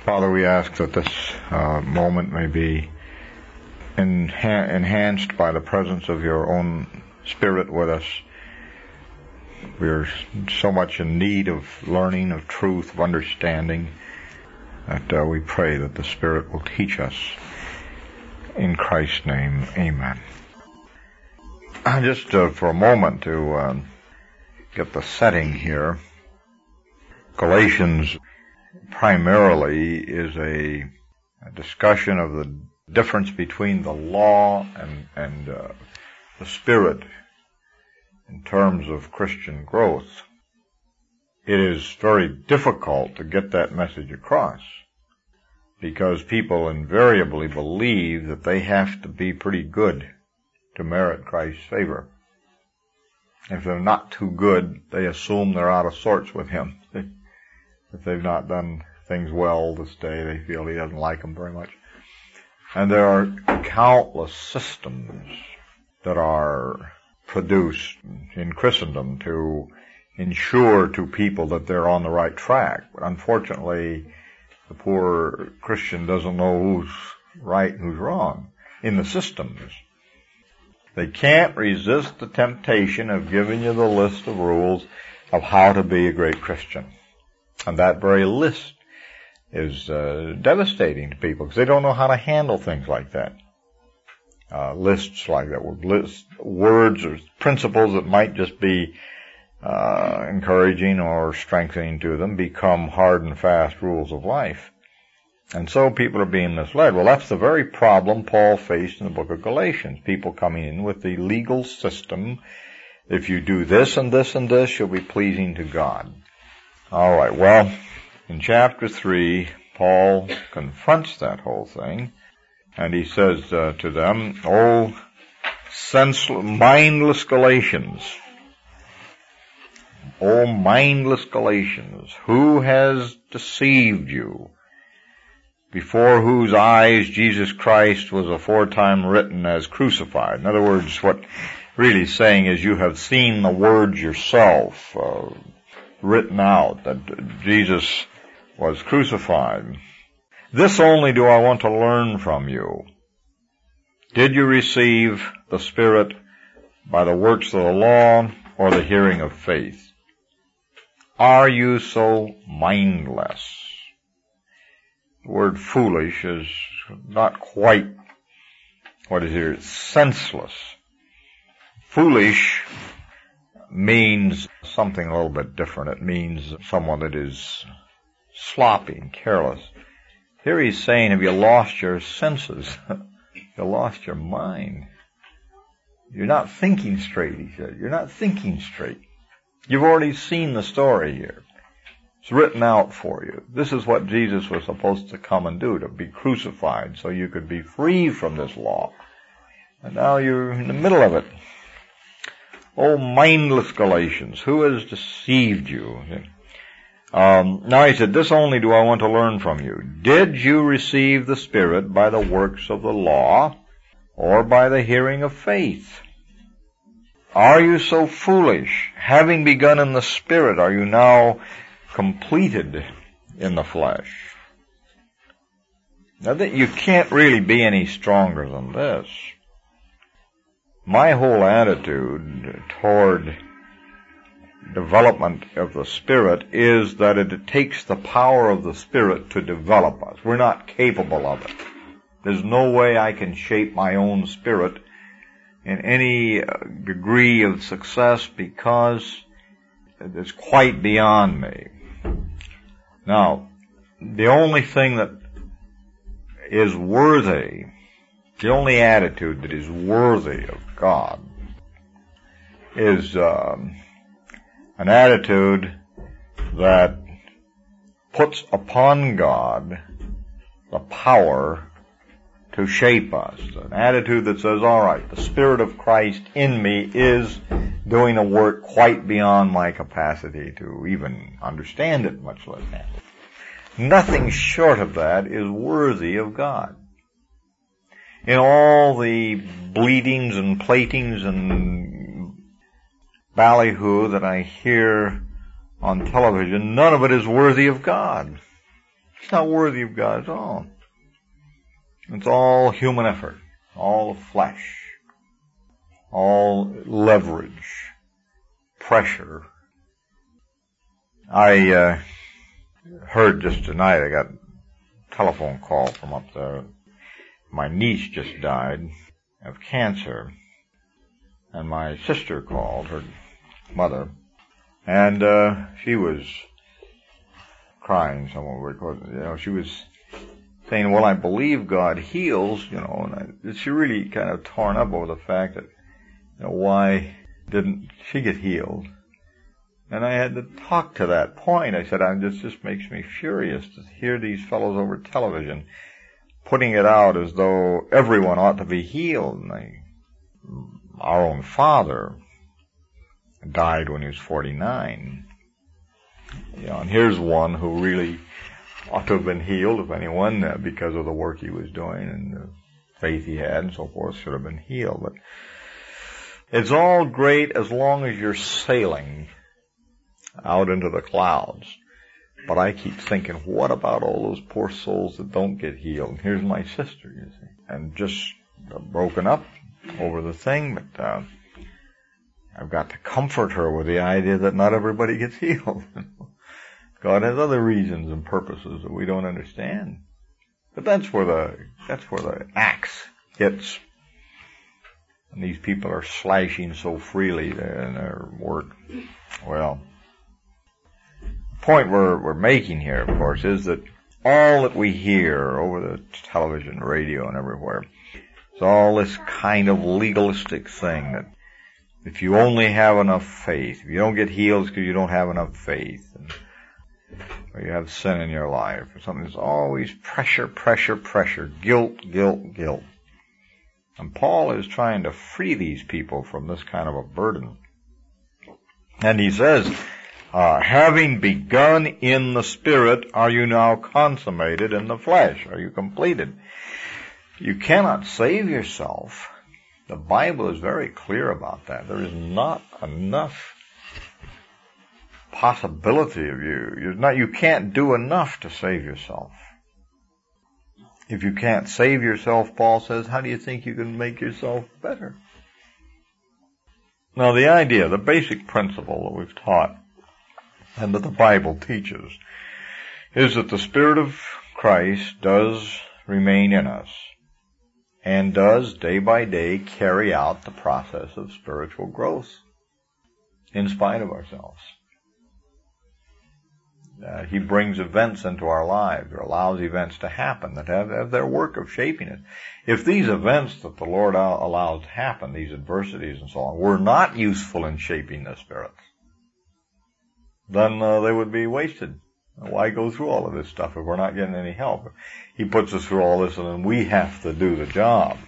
Father, we ask that this moment may be enhanced by the presence of your own Spirit with us. We're so much in need of learning, of truth, of understanding, that we pray that the Spirit will teach us. In Christ's name, amen. Just for a moment to get the setting here, Galatians primarily is a discussion of the difference between the law and the Spirit in terms of Christian growth. It is very difficult to get that message across because people invariably believe that they have to be pretty good to merit Christ's favor. If they're not too good, they assume they're out of sorts with Him. If they've not done things well this day, they feel He doesn't like them very much. And there are countless systems that are produced in Christendom to ensure to people that they're on the right track. But unfortunately, the poor Christian doesn't know who's right and who's wrong in the systems. They can't resist the temptation of giving you the list of rules of how to be a great Christian. And that very list is devastating to people because they don't know how to handle things like that. Lists like that, words or principles that might just be encouraging or strengthening to them become hard and fast rules of life. And so people are being misled. Well, that's the very problem Paul faced in the book of Galatians. People coming in with the legal system. If you do this and this and this, you'll be pleasing to God. All right, well, in chapter 3, Paul confronts that whole thing, and he says to them, "O senseless, mindless Galatians, O mindless Galatians, who has deceived you, before whose eyes Jesus Christ was aforetime written as crucified?" In other words, what really saying is you have seen the words yourself, written out that Jesus was crucified. "This only do I want to learn from you. Did you receive the Spirit by the works of the law or the hearing of faith? Are you so mindless?" The word foolish is not quite what is here. It's senseless. Foolish means something a little bit different. It means someone that is sloppy and careless. Here he's saying, have you lost your senses? You lost your mind. You're not thinking straight, he said. You're not thinking straight. You've already seen the story here. It's written out for you. This is what Jesus was supposed to come and do, to be crucified so you could be free from this law. And now you're in the middle of it. "O mindless Galatians, who has deceived you?" Now he said, "This only do I want to learn from you. Did you receive the Spirit by the works of the law or by the hearing of faith? Are you so foolish? Having begun in the Spirit, are you now completed in the flesh?" Now, you can't really be any stronger than this. My whole attitude toward development of the Spirit is that it takes the power of the Spirit to develop us. We're not capable of it. There's no way I can shape my own spirit in any degree of success because it's quite beyond me. Now, the only thing that is worthy, the only attitude that is worthy of God is an attitude that puts upon God the power to shape us. An attitude that says, all right, the Spirit of Christ in me is doing a work quite beyond my capacity to even understand it, much less handle it. Nothing short of that is worthy of God. In all the bleatings and platings and ballyhoo that I hear on television, none of it is worthy of God. It's not worthy of God at all. It's all human effort, all flesh, all leverage, pressure. I heard just tonight, I got a telephone call from up there. My niece just died of cancer, and my sister called, her mother, and she was crying somewhere because, she was saying, well, I believe God heals, and she really kind of torn up over the fact that, why didn't she get healed? And I had to talk to that point. I said, this just makes me furious to hear these fellows over television putting it out as though everyone ought to be healed. And our own father died when he was 49. And here's one who really ought to have been healed, if anyone, because of the work he was doing and the faith he had and so forth, should have been healed. But it's all great as long as you're sailing out into the clouds. But I keep thinking, what about all those poor souls that don't get healed? And here's my sister, you see, and just broken up over the thing, but I've got to comfort her with the idea that not everybody gets healed. God has other reasons and purposes that we don't understand. But that's where the axe hits. And these people are slashing so freely there in their work. Well, the point we're making here, of course, is that all that we hear over the television, radio, and everywhere is all this kind of legalistic thing that if you only have enough faith, if you don't get healed, it's because you don't have enough faith, or you have sin in your life, or something. There's always pressure, guilt. And Paul is trying to free these people from this kind of a burden. And he says, having begun in the Spirit, are you now consummated in the flesh? Are you completed? You cannot save yourself. The Bible is very clear about that. There is not enough possibility of you can't do enough to save yourself. If you can't save yourself, Paul says, how do you think you can make yourself better? Now, the idea, the basic principle that we've taught and that the Bible teaches is that the Spirit of Christ does remain in us and does day by day carry out the process of spiritual growth in spite of ourselves. He brings events into our lives, or allows events to happen that have their work of shaping it. If these events that the Lord allows to happen, these adversities and so on, were not useful in shaping the spirits, then they would be wasted. Why go through all of this stuff if we're not getting any help? He puts us through all this and then we have to do the job.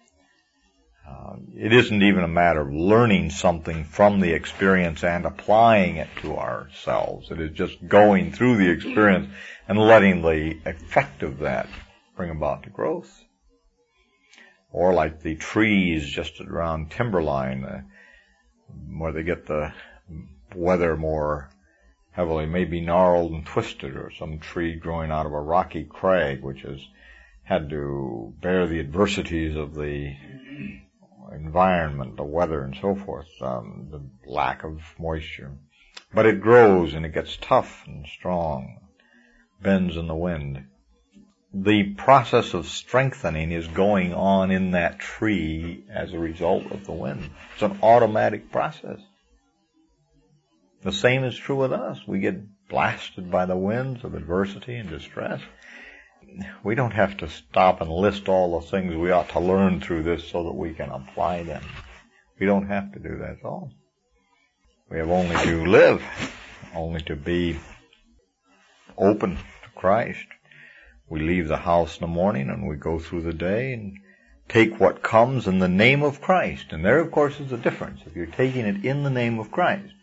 It isn't even a matter of learning something from the experience and applying it to ourselves. It is just going through the experience and letting the effect of that bring about the growth. Or like the trees just around timberline, where they get the weather more heavily, maybe gnarled and twisted, or some tree growing out of a rocky crag which has had to bear the adversities of the environment, the weather and so forth, the lack of moisture. But it grows and it gets tough and strong, bends in the wind. The process of strengthening is going on in that tree as a result of the wind. It's an automatic process. The same is true with us. We get blasted by the winds of adversity and distress. We don't have to stop and list all the things we ought to learn through this so that we can apply them. We don't have to do that at all. We have only to live, only to be open to Christ. We leave the house in the morning and we go through the day and take what comes in the name of Christ. And there, of course, is a difference. If you're taking it in the name of Christ.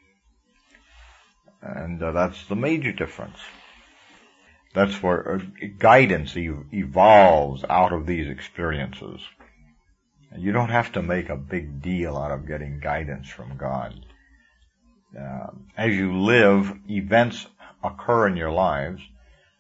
And that's the major difference. That's where guidance evolves out of these experiences. You don't have to make a big deal out of getting guidance from God. As you live, events occur in your lives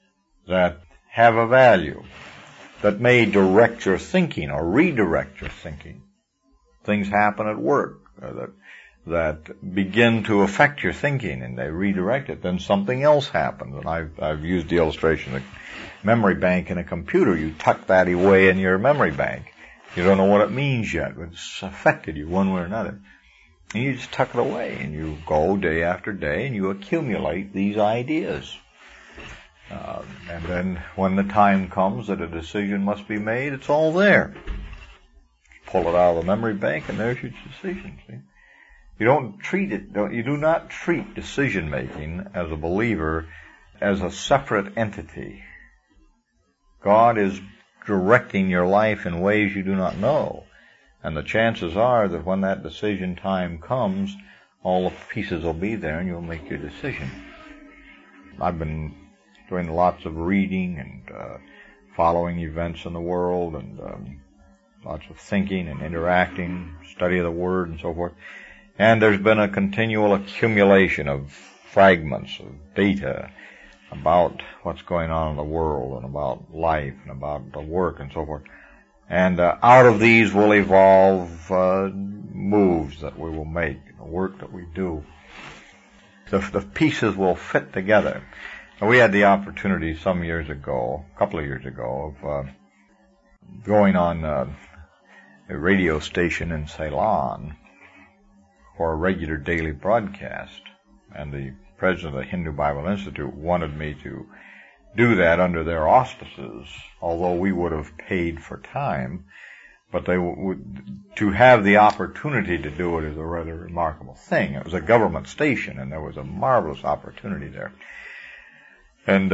that have a value, that may direct your thinking or redirect your thinking. Things happen at work that begin to affect your thinking, and they redirect it. Then something else happens, and I've used the illustration of memory bank in a computer. You tuck that away in your memory bank. You don't know what it means yet, but it's affected you one way or another. And you just tuck it away, and you go day after day, and you accumulate these ideas. And then when the time comes that a decision must be made, it's all there. Pull it out of the memory bank, and there's your decision. See? You do not treat decision making as a believer as a separate entity. God is directing your life in ways you do not know. And the chances are that when that decision time comes, all the pieces will be there and you'll make your decision. I've been doing lots of reading and following events in the world and lots of thinking and interacting, study of the Word and so forth. And there's been a continual accumulation of fragments of data about what's going on in the world and about life and about the work and so forth. And out of these will evolve moves that we will make, the work that we do. The pieces will fit together. And we had the opportunity a couple of years ago, of going on a radio station in Ceylon for a regular daily broadcast. And the president of the Hindu Bible Institute wanted me to do that under their auspices, although we would have paid for time. But to have the opportunity to do it is a rather remarkable thing. It was a government station, and there was a marvelous opportunity there. And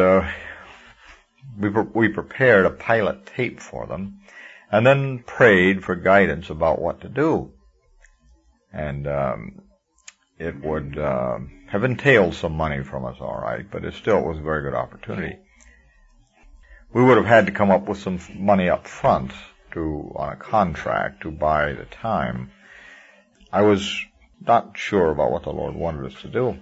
we prepared a pilot tape for them, and then prayed for guidance about what to do. And it would have entailed some money from us, all right, but it still was a very good opportunity. We would have had to come up with some money up front on a contract to buy the time. I was not sure about what the Lord wanted us to do.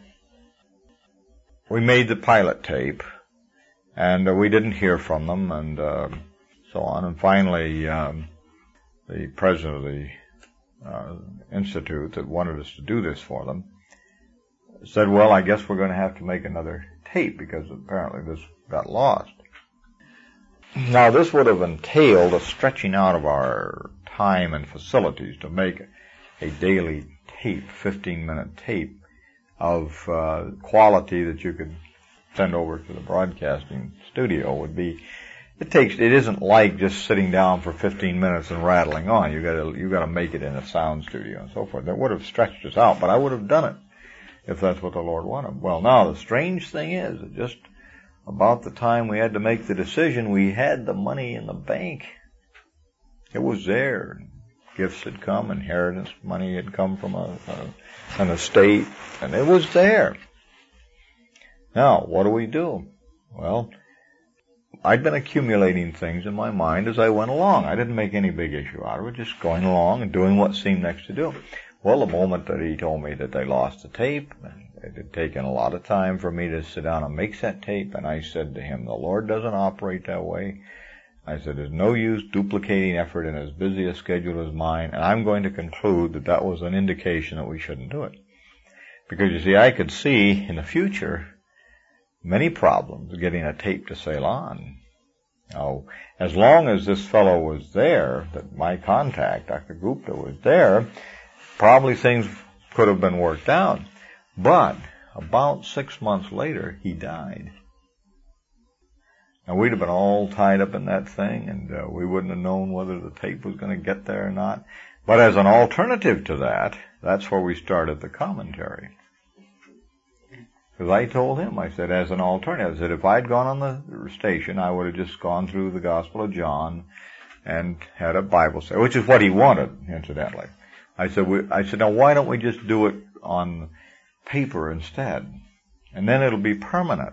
We made the pilot tape, and we didn't hear from them, and so on. And finally, the president of the institute that wanted us to do this for them said, well, I guess we're going to have to make another tape because apparently this got lost. Now, this would have entailed a stretching out of our time and facilities to make a daily tape, 15-minute tape of quality that you could send over to the broadcasting studio. It isn't like just sitting down for 15 minutes and rattling on. You got to make it in a sound studio and so forth. That would have stretched us out, but I would have done it if that's what the Lord wanted. Well, now the strange thing is that just about the time we had to make the decision, we had the money in the bank. It was there. Gifts had come, inheritance money had come from an estate, and it was there. Now, what do? Well, I'd been accumulating things in my mind as I went along. I didn't make any big issue out of it, just going along and doing what seemed next to do. Well, the moment that he told me that they lost the tape, it had taken a lot of time for me to sit down and make that tape, and I said to him, the Lord doesn't operate that way. I said, there's no use duplicating effort in as busy a schedule as mine, and I'm going to conclude that that was an indication that we shouldn't do it. Because, you see, I could see in the future many problems getting a tape to Ceylon. Now, as long as this fellow was there, that my contact, Dr. Gupta, was there, probably things could have been worked out. But about 6 months later, he died. And we'd have been all tied up in that thing, and we wouldn't have known whether the tape was going to get there or not. But as an alternative to that, that's where we started the commentary. Because I told him, I said, as an alternative, I said, if I'd gone on the station, I would have just gone through the Gospel of John and had a Bible study, which is what he wanted, incidentally. I said, now why don't we just do it on paper instead? And then it'll be permanent.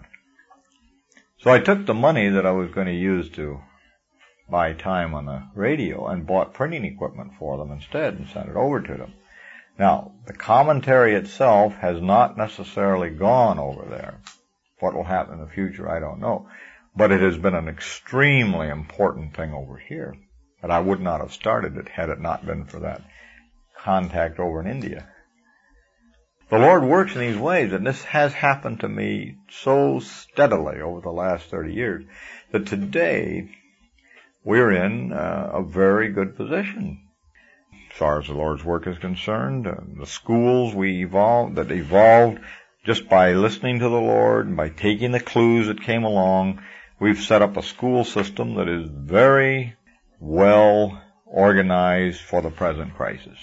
So I took the money that I was going to use to buy time on the radio and bought printing equipment for them instead and sent it over to them. Now, the commentary itself has not necessarily gone over there. What will happen in the future, I don't know. But it has been an extremely important thing over here. And I would not have started it had it not been for that contact over in India. The Lord works in these ways, and this has happened to me so steadily over the last 30 years that today we're in a very good position. As far as the Lord's work is concerned, the schools that evolved just by listening to the Lord and by taking the clues that came along, we've set up a school system that is very well organized for the present crisis.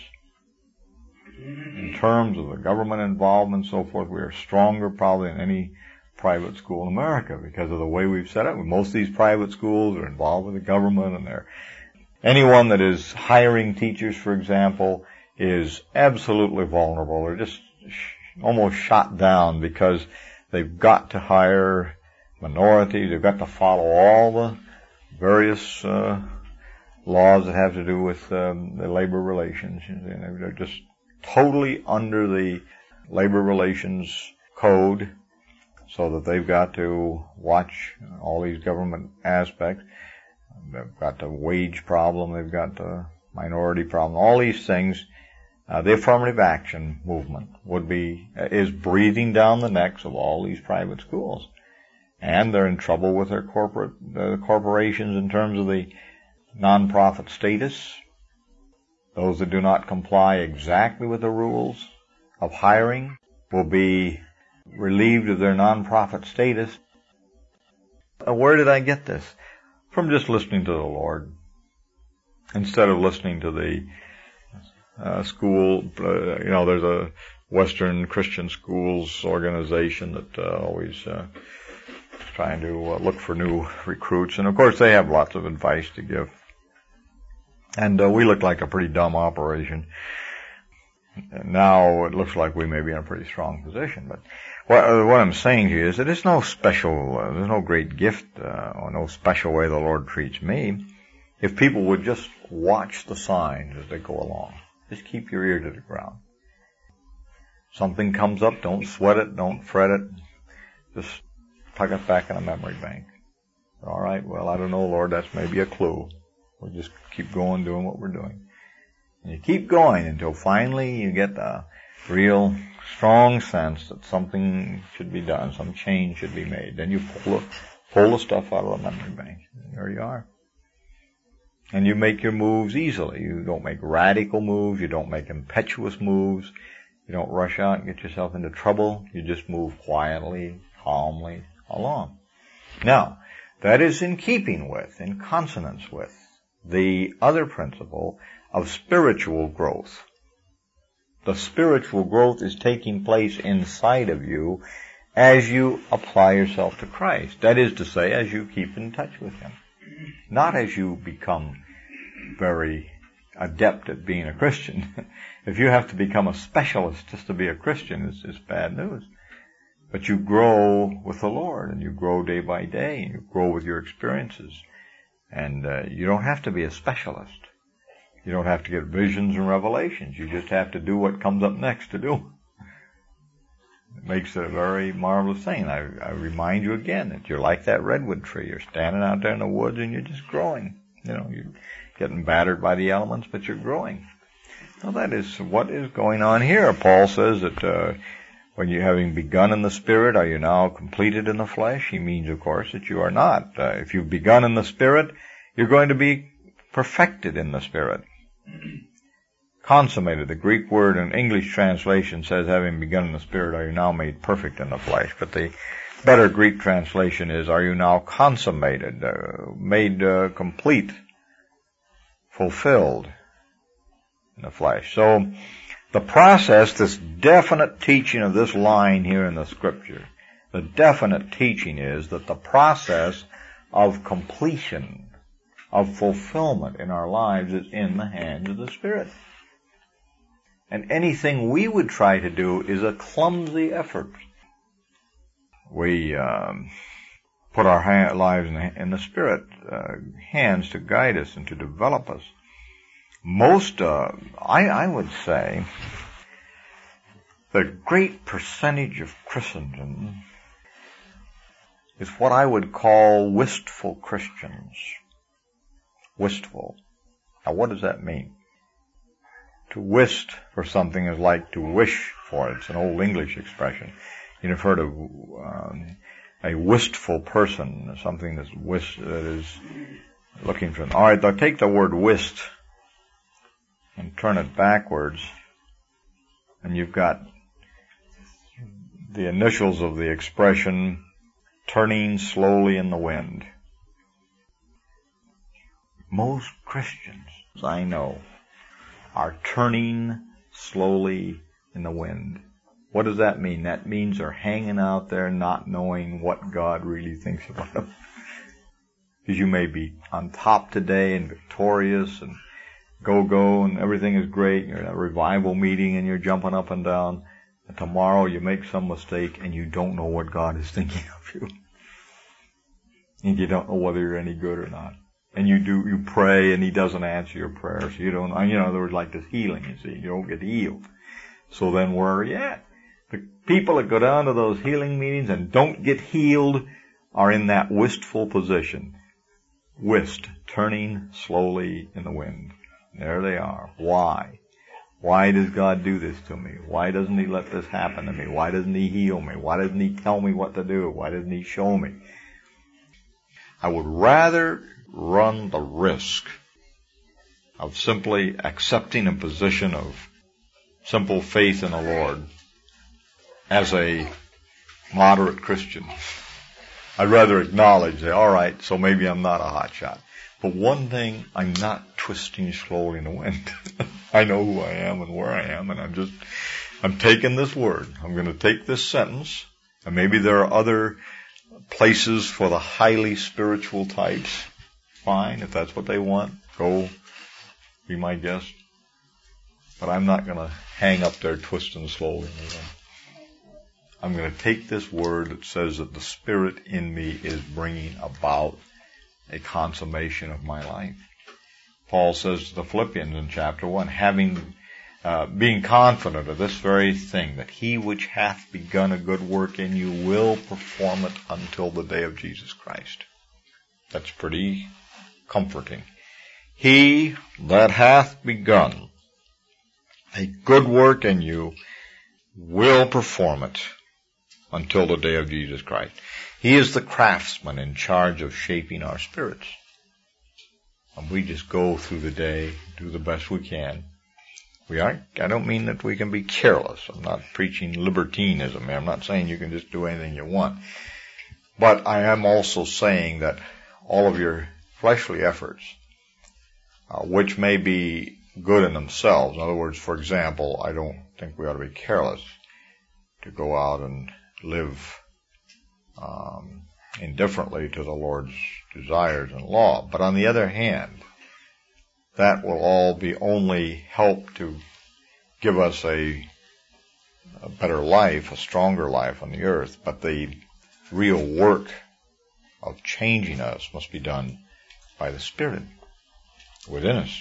In terms of the government involvement and so forth, we are stronger probably than any private school in America because of the way we've set up. Most of these private schools are involved with the government, and anyone that is hiring teachers, for example, is absolutely vulnerable. They're just almost shot down because they've got to hire minorities. They've got to follow all the various laws that have to do with the labor relations. They're just totally under the labor relations code, so that they've got to watch all these government aspects. They've got the wage problem, they've got the minority problem, all these things. The affirmative action movement is breathing down the necks of all these private schools. And they're in trouble with their corporations in terms of the nonprofit status. Those that do not comply exactly with the rules of hiring will be relieved of their nonprofit status. Where did I get this? From just listening to the Lord. Instead of listening to the school, there's a Western Christian Schools organization that always trying to look for new recruits. And of course they have lots of advice to give. And we look like a pretty dumb operation. Now it looks like we may be in a pretty strong position. But what I'm saying to you is that there's no special, there's no great gift or no special way the Lord treats me. If people would just watch the signs as they go along. Just keep your ear to the ground. Something comes up, don't sweat it, don't fret it. Just tuck it back in a memory bank. All right, well, I don't know, Lord, that's maybe a clue. We'll just keep going, doing what we're doing. And you keep going until finally you get a real strong sense that something should be done, some change should be made. Then you pull the stuff out of the memory bank. And there you are. And you make your moves easily. You don't make radical moves. You don't make impetuous moves. You don't rush out and get yourself into trouble. You just move quietly, calmly along. Now, that is in keeping with, in consonance with, the other principle of spiritual growth. The spiritual growth is taking place inside of you as you apply yourself to Christ. That is to say, as you keep in touch with Him. Not as you become very adept at being a Christian. If you have to become a specialist just to be a Christian, it's bad news. But you grow with the Lord, and you grow day by day, and you grow with your experiences. And you don't have to be a specialist. You don't have to get visions and revelations. You just have to do what comes up next to do. It makes it a very marvelous thing. I remind you again that you're like that redwood tree. You're standing out there in the woods and you're just growing. You're getting battered by the elements, but you're growing. Well, that is what is going on here. Paul says that when you having begun in the Spirit, are you now completed in the flesh? He means, of course, that you are not. If you've begun in the Spirit, you're going to be perfected in the Spirit. Consummated. The Greek word in English translation says, having begun in the Spirit, are you now made perfect in the flesh? But the better Greek translation is, are you now consummated, made complete, fulfilled in the flesh? So the process, this definite teaching of this line here in the Scripture, the definite teaching is that the process of completion, of fulfillment in our lives is in the hands of the Spirit. And anything we would try to do is a clumsy effort. We put our lives in the Spirit, hands to guide us and to develop us. Most, I would say, the great percentage of Christendom is what I would call wistful Christians. Wistful. Now, what does that mean? To wist for something is like to wish for it. It's an old English expression. You've heard of a wistful person, something that is looking for. All right, now take the word wist and turn it backwards, and you've got the initials of the expression turning slowly in the wind. Most Christians, as I know, are turning slowly in the wind. What does that mean? That means they're hanging out there not knowing what God really thinks about them. Because you may be on top today and victorious and go and everything is great. You're at a revival meeting and you're jumping up and down. And tomorrow you make some mistake and you don't know what God is thinking of you. And you don't know whether you're any good or not. And you pray and He doesn't answer your prayers. You don't, in other words, like this healing, you see. You don't get healed. So then where are you at? The people that go down to those healing meetings and don't get healed are in that wistful position. Wist, turning slowly in the wind. There they are. Why? Why does God do this to me? Why doesn't He let this happen to me? Why doesn't He heal me? Why doesn't He tell me what to do? Why doesn't He show me? I would rather run the risk of simply accepting a position of simple faith in the Lord as a moderate Christian. I'd rather acknowledge that, all right, so maybe I'm not a hotshot. But one thing, I'm not twisting slowly in the wind. I know who I am and where I am, and I'm taking this word. I'm going to take this sentence, and maybe there are other places for the highly spiritual types. Fine, if that's what they want, go be my guest. But I'm not going to hang up there twisting slowly. I'm going to take this word that says that the Spirit in me is bringing about a consummation of my life. Paul says to the Philippians in chapter 1, being confident of this very thing, that He which hath begun a good work in you will perform it until the day of Jesus Christ. That's pretty comforting. He that hath begun a good work in you will perform it until the day of Jesus Christ. He is the craftsman in charge of shaping our spirits. And we just go through the day, do the best we can. I don't mean that we can be careless. I'm not preaching libertinism. I'm not saying you can just do anything you want. But I am also saying that all of your fleshly efforts, which may be good in themselves. In other words, for example, I don't think we ought to be careless to go out and live indifferently to the Lord's desires and law. But on the other hand, that will all be only help to give us a better life, a stronger life on the earth. But the real work of changing us must be done by the Spirit within us.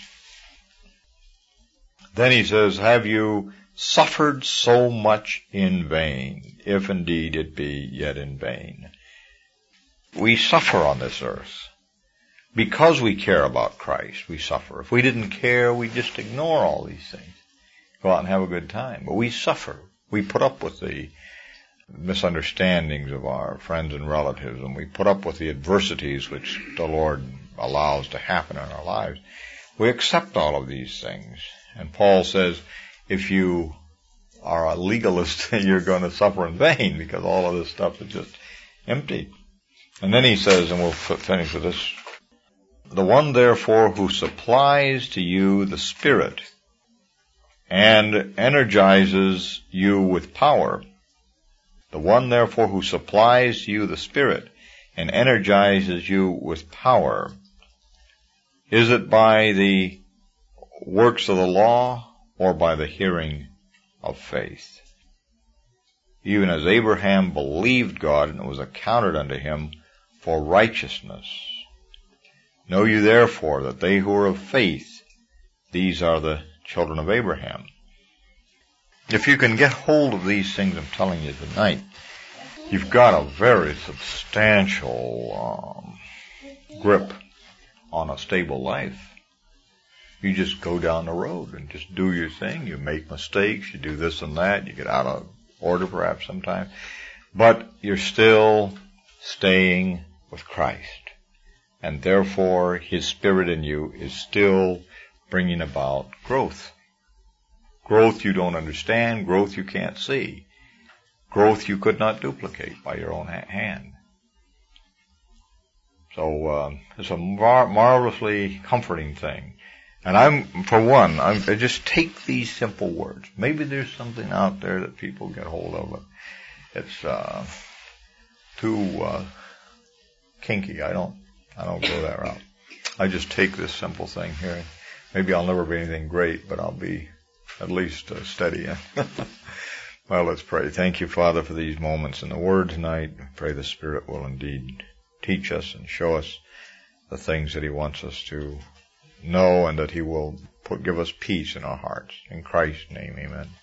Then he says, have you suffered so much in vain, if indeed it be yet in vain? We suffer on this earth. Because we care about Christ, we suffer. If we didn't care, we'd just ignore all these things. Go out and have a good time. But we suffer. We put up with the misunderstandings of our friends and relatives, and we put up with the adversities which the Lord allows to happen in our lives. We accept all of these things. And Paul says, if you are a legalist, you're going to suffer in vain, because all of this stuff is just empty. And then he says, and we'll finish with this, the one therefore who supplies to you the Spirit and energizes you with power, the one therefore who supplies to you the Spirit and energizes you with power, is it by the works of the law or by the hearing of faith? Even as Abraham believed God, and it was accounted unto him for righteousness. Know you therefore that they who are of faith, these are the children of Abraham. If you can get hold of these things I'm telling you tonight, you've got a very substantial grip on a stable life. You just go down the road and just do your thing. You make mistakes. You do this and that. You get out of order perhaps sometimes. But you're still staying with Christ. And therefore, His Spirit in you is still bringing about growth. Growth you don't understand. Growth you can't see. Growth you could not duplicate by your own hand. So it's a marvelously comforting thing. And I just take these simple words. Maybe there's something out there that people get hold of, but it's too kinky. I don't go that route. I just take this simple thing here. Maybe I'll never be anything great, but I'll be at least steady. Well, let's pray. Thank you, Father, for these moments in the Word tonight. I pray the Spirit will indeed teach us and show us the things that He wants us to know, and that He will give us peace in our hearts. In Christ's name, amen.